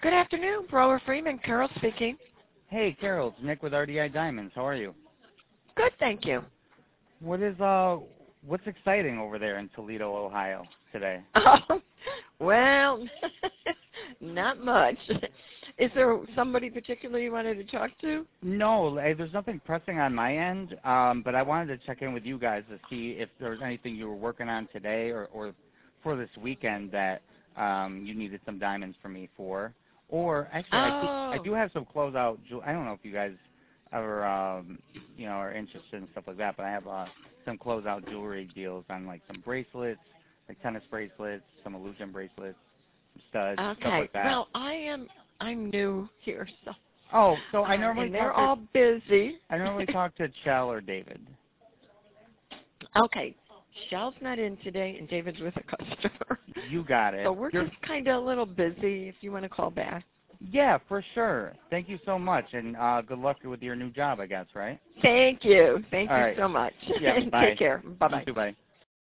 Good afternoon, Brower Freeman. Carol speaking. Hey, Carol, it's Nick with RDI Diamonds. How are you? Good, thank you. What's exciting over there in Toledo, Ohio today? Oh, well, not much. Is there somebody particular you wanted to talk to? No, there's nothing pressing on my end, but I wanted to check in with you guys to see if there was anything you were working on today or for this weekend that you needed some diamonds from me for. Or actually, I do have some closeout. I don't know if you guys ever are interested in stuff like that, but I have some closeout jewelry deals on like some bracelets, like tennis bracelets, some illusion bracelets, some studs, stuff like that. Well, I'm new here, so. Oh, so I normally and they're all busy. I normally talk to Chell or David. Okay, Shell's not in today, and David's with a customer. You got it. So we're just kind of a little busy. If you want to call back. Yeah, for sure. Thank you so much, and good luck with your new job, I guess, right? Thank you. Thank All you right. so much. Yeah, bye. Take care. Bye-bye. You too, bye.